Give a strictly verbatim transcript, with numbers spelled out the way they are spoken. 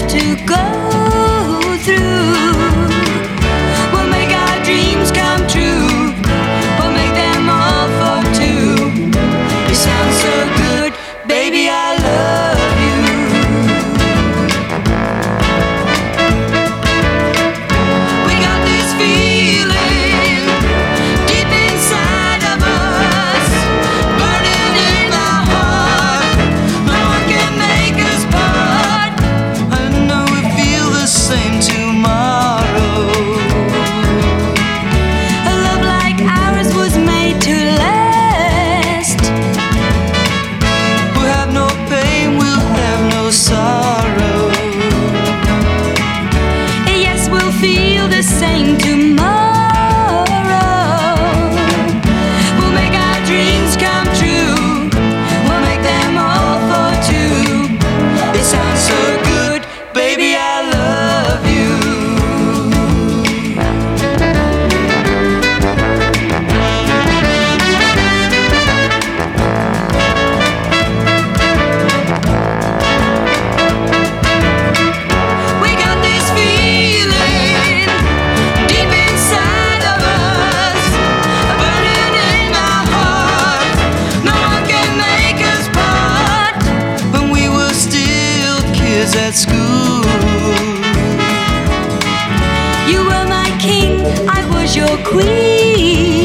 to go through. We'll make our dreams come true. We'll make them all for two. You sound so good, baby, I love you. We got this feeling deep inside of us, burning in our heart. No one can make us part. I know we feel the same tomorrow. A love like ours was made to last. We'll have no pain, we'll have no sorrow. Yes, we'll feel the same tomorrow. We'll make our dreams come true. We'll make them all for two. It sounds so good, baby, I love you. We got this feeling deep inside of us, burning in our heart. No one can make us part. When we were still kids at school, you were my king, I was your queen.